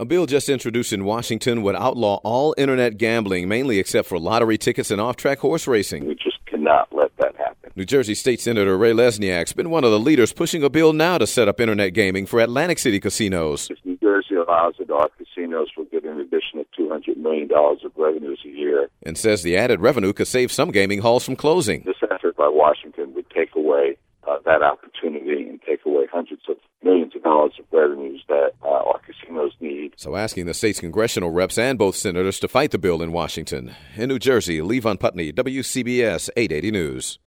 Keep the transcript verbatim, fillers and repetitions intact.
A bill just introduced in Washington would outlaw all internet gambling, mainly except for lottery tickets and off-track horse racing. We just cannot let that happen. New Jersey State Senator Ray Lesniak's been one of the leaders pushing a bill now to set up internet gaming for Atlantic City casinos. If New Jersey allows it, our casinos will get an additional two hundred million dollars of revenues a year. And says the added revenue could save some gaming halls from closing. This effort by Washington would take away uh, that opportunity and take away hundreds of millions of dollars of revenues that uh, our casinos need. So asking the state's congressional reps and both senators to fight the bill in Washington. In New Jersey, Levon Putney, W C B S eight eighty News.